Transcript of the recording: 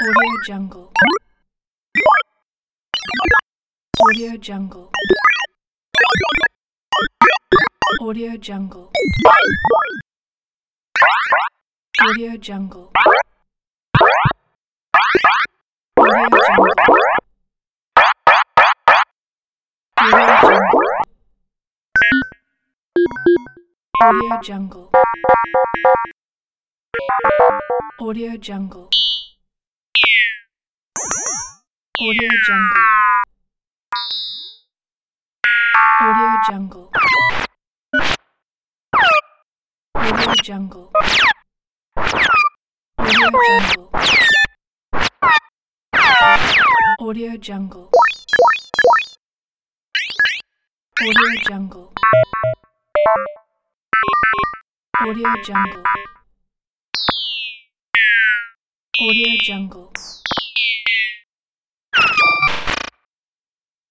Audio Jungle. Audio Jungle. Audio Jungle. Audio Jungle. Audio Jungle. Audio Jungle. Audio Jungle. Audio Jungle. Audio Jungle. Audio Jungle. Audio Jungle. Audio Jungle. Audio Jungle. Audio Jungle. Audio Jungle.